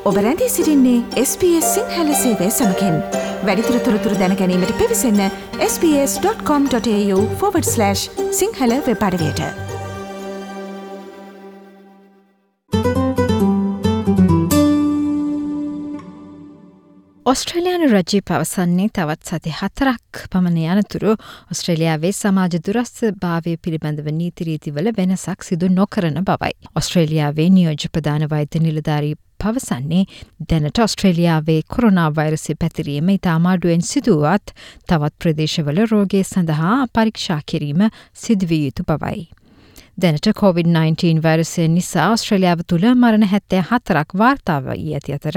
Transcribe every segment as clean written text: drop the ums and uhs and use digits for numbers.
ඔබ රැඳී සිටින්නේ SBS සිංහල සේවය සමගින්. වැඩිදුර තොරතුරු දැන ගැනීමට පිවිසන්න sbs.com.au/සිංහල වෙබ් අඩවියට. ඔස්ට්‍රේලියානු රජය පවසන්නේ තවත් සති 4ක් පමණ යනතුරු ඔස්ට්‍රේලියාවේ සමාජ දුරස්ථ භාවය පිළිබඳව නීති රීතිවල වෙනසක් සිදු නොකරන බවයි. ඔස්ට්‍රේලියාවේ නියෝජ්‍ය ප්‍රධාන වෛද්‍ය නිලධාරී පවසන්නේ දැනට ඔස්ට්‍රේලියාවේ කොරෝනා වෛරසය පැතිරීම ඉතාම අඩුවෙන් සිදුවත් තවත් ප්‍රදේශවල රෝගය සඳහා පරීක්ෂා කිරීම සිදුවිය යුතු බවයි. දැනට COVID-19 වෛරසය නිසා ඔස්ට්‍රේලියාව තුළ මරණ 74ක් වාර්තා වී ඇති අතර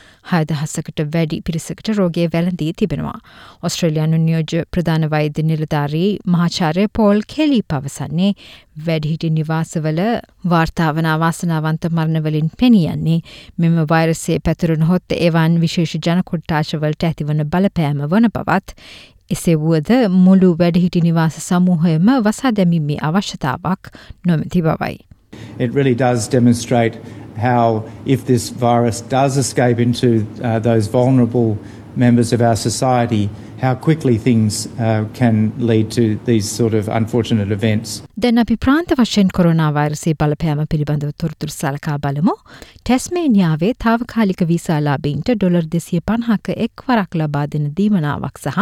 6,000කට වැඩි පිරිසකට රෝගය වැළඳී තිබෙනවා. ඔස්ට්‍රේලියානු නියෝජ්‍ය ප්‍රධාන වෛද්‍ය නිලධාරී මහාචාර්ය පෝල් කෙලි පවසන්නේ වැඩිහිටි නිවාසවල වාර්තා වන අවාසනාවන්ත මරණවලින් පෙනියන්නේ මෙම වෛරසය පැතිරුණහොත් එවන් විශේෂ ජන කොට්ටාශවලට ඇතිවන බලපෑම වන බවත් එසේ වුවද මුළු වැඩිහිටි නිවාස සමූහයම වසා දැමීමේ අවශ්‍යතාවක් නොමැති බවයි. It really does demonstrate how if this virus does escape into those vulnerable members of our society, how quickly things can lead to these sort of unfortunate events. දැන් අපි ප්‍රාන්ත වශයෙන් කොරෝනා වෛරසයේ බලපෑම පිළිබඳව තොරතුරු සලකා බලමු. ටැස්මේනියාවේ තාවකාලික වීසා ලාභීන්ට $250ක එක්වරක් ලබා දෙන දීමනාවක් සහ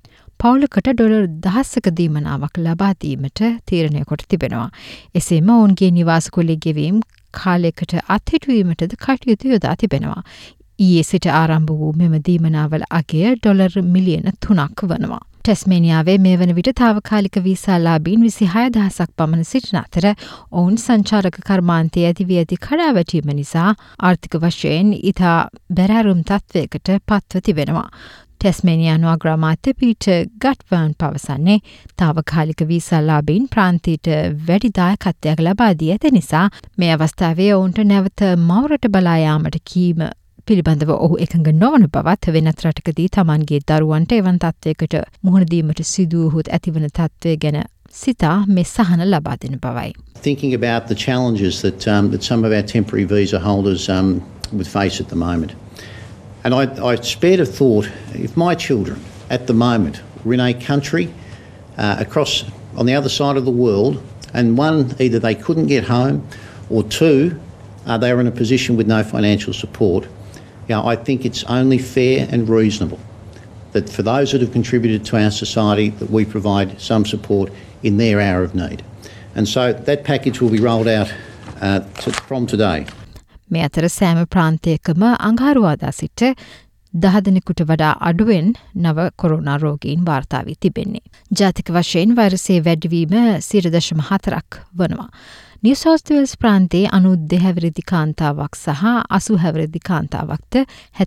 පවුලකට $1000ක දීමනාවක් ලබා දීමට තීරණය කොට තිබෙනවා. එසේම ඔවුන්ගේ නිවාස කුලී ගෙවීම් කාලයකට අත්හිටුවීමටද කටයුතු යොදා තිබෙනවා. ඊයේ සිට ආරම්භ වූ මෙම දීමනාවල අගය $3 මිලියන 3ක් වනවා. ටැස්මේනියාවේ මේ වන විට තාවකාලික වීසා ලාභීන් 26,000ක් පමණ සිටින අතර ඔවුන් සංචාරක කර්මාන්තයේ ඇතිවී ඇති කඩාවැටීම නිසා ආර්ථික වශයෙන් ඉතා බැරෑරුම් තත්ත්වයකට පත්ව තිබෙනවා. ටැස්මේනියානු අග්‍රාමාත්‍ය පීටර් ගට්වර්න් පවසන්නේ තාවකාලික වීසා ලාභීන් ප්‍රාන්තයට වැඩි දායකත්වයක් ලබා දී ඇති නිසා මේ අවස්ථාවේ ඔවුන්ට නැවත මවුරට බලා යාමට කීම පිළිබඳව ඔහු එකඟ නොවන බවත් වෙනත් රටකදී තමන්ගේ දරුවන්ට එවන් තත්ත්වයකට මුහුණ දීමට සිදු වූත් ඇතිවන තත්ත්වය ගැන සිතා මේ සහන ලබා දෙන බවයි. Thinking about the challenges that some of our temporary visa holders would face at the moment. And I spared a thought, if my children at the moment were in a country across on the other side of the world, and one, either they couldn't get home, or two, they were in a position with no financial support, I think it's only fair and reasonable that for those that have contributed to our society that we provide some support in their hour of need. And so that package will be rolled out from today. මේ අතර සෑම ප්‍රාන්තයකම අඟහරුවාදා සිට 10 දෙනෙකුට වඩා අඩුවෙන් නව corona රෝගීන් වාර්තා වී තිබෙන්නේ. ජාතික වශයෙන් වෛරසයේ වැඩිවීම 0.4ක් වනවා. නිව් සවුත් වේල්ස් ප්‍රාන්තයේ 92 හැවිරිදි කාන්තාවක් සහ 80 හැවිරිදි කාන්තාවක්ද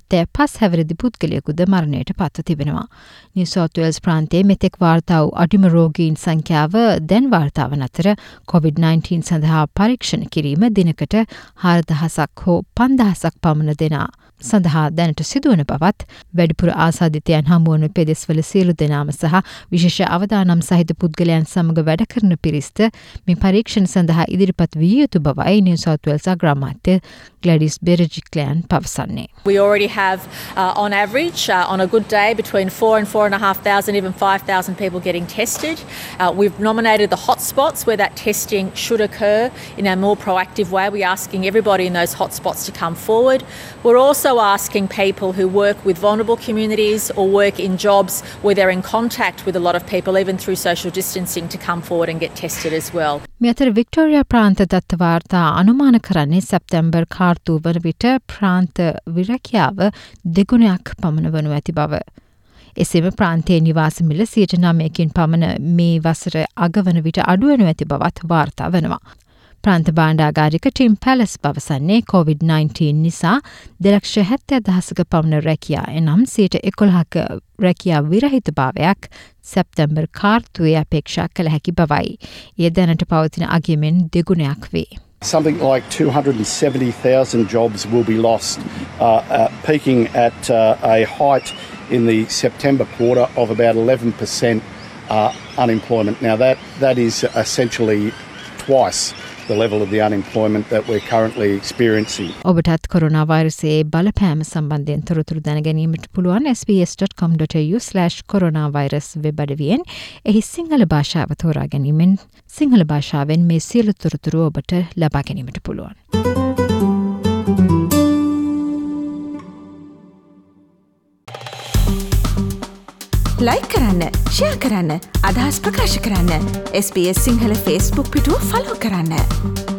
75 හැවිරිදි පුද්ගලයෙකුද මරණයට පත්ව තිබෙනවා. නිව් සවුත් වේල්ස් ප්‍රාන්තයේ මෙතෙක් වාර්තා වූ අඩුම රෝගීන් සංඛ්‍යාව දැන් වාර්තා වන අතර COVID-19 සඳහා පරීක්ෂණ කිරීම දිනකට 4,000ක් හෝ 5,000ක් පමණ දෙනා සඳහා දැනට සිදුවන බවත් වැඩිපුර ආසාදිතයන් හමුවන පෙදෙස්වල සියලු දෙනාම සහ විශේෂ අවදානම් සහිත පුද්ගලයන් සමග වැඩ කරන පිරිස්ද මේ පරීක්ෂණ සඳහා ඉදිරිපත් විය යුතු බවයි නිව් සවුත් වේල්ස් අග්‍රාමාත්‍ය ග්ලැඩිස් බෙරජික්ලයන් පවසන්නේ. We already have on average on a good day between 4,000 and 4,500, even 5,000 people getting tested. We've nominated the hotspots where that testing should occur in a more proactive way. We're asking everybody in those hotspots to come forward. We're also asking people who work with vulnerable communities or work in jobs where they're in contact with a lot of people, even through social distancing, to come forward and get tested as well. මේ අතර Victoria ප්‍රාන්ත දත්ත වාර්තා අනුමාන කරන්නේ සැප්තැම්බර් කාර්තුව වන විට ප්‍රාන්ත විරැකියාව දෙගුණයක් පමණ වනු ඇති බව. එසේම ප්‍රාන්තයේ නිවාස මිල 9%කින් පමණ මේ වසර අගවන විට අඩුවනු ඇති බවත් වාර්තා වනවා. ප්‍රාන්ත භාණ්ඩාගාරික ටිම් පැලස් පවසන්නේ COVID-19 නිසා 270,000ක පමණ රැකියා එනම් 11%ක රැකියා විරහිතභාවයක් සැප්තැම්බර් කාර්තුවේ අපේක්ෂා කළ හැකි බවයි. එය දැනට පවතින අගයමෙන් දෙගුණයක් වේ. Something like 270,000 jobs will be lost, peaking at a height in the September quarter of about 11% unemployment. Now that is essentially twice the level of the unemployment that we're currently experiencing. ඔබටත් corona වෛරසයේ බලපෑම සම්බන්ධයෙන් තොරතුරු දැනගැනීමට පුළුවන් sbs.com.au/coronavirus web අඩවියෙන්. එහි සිංහල භාෂාව තෝරා ගැනීමෙන් සිංහල භාෂාවෙන් මේ සියලු තොරතුරු ඔබට ලබා ගැනීමට පුළුවන්. ලයික් කරන්න, ෂෙයා කරන්න, අදහස් ප්‍රකාශ කරන්න. SBS සිංහල Facebook පිටුව ෆලෝ කරන්න.